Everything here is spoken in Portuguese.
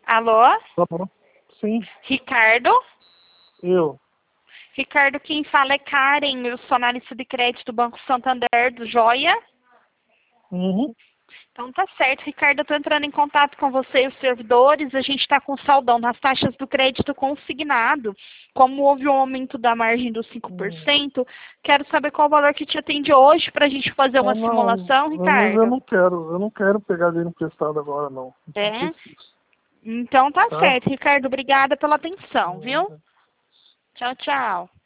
Alô? Tá bom. Sim, Ricardo? eu. Ricardo, quem fala é Karen, eu sou analista de crédito do Banco Santander, do Joia. Uhum. Então tá certo, Ricardo, eu tô entrando em contato com você e os servidores, a gente está com saldão nas taxas do crédito consignado. Como houve um aumento da margem dos Hum. 5%, quero saber qual o valor que te atende hoje para a gente fazer Ah, uma não, simulação, mas Ricardo. eu não quero pegar dinheiro emprestado agora, não. Não É? preciso, Então tá tá? certo, Ricardo, obrigada pela atenção, viu? Uhum. Tchau, tchau.